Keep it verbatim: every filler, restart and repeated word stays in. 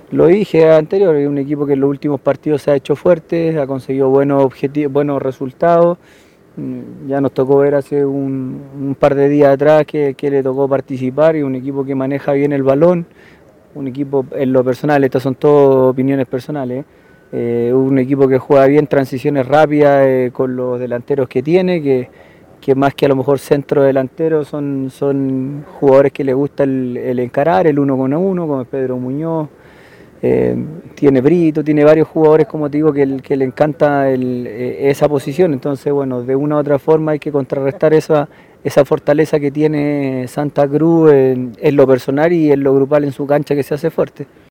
Lo dije anterior, es un equipo que en los últimos partidos se ha hecho fuerte, ha conseguido buenos objetivos, buenos resultados. Mm, Ya nos tocó ver hace un, un par de días atrás que, que le tocó participar y un equipo que maneja bien el balón, un equipo en lo personal, estas son todas opiniones personales, eh, un equipo que juega bien transiciones rápidas eh, con los delanteros que tiene, que, que más que a lo mejor centro delantero son, son jugadores que les gusta el, el encarar, el uno con uno, como Pedro Muñoz. Eh, tiene Brito, tiene varios jugadores, como te digo, que, que le encanta el, eh, esa posición. Entonces, bueno, de una u otra forma hay que contrarrestar esa, esa fortaleza que tiene Santa Cruz en, en lo personal y en lo grupal en su cancha que se hace fuerte.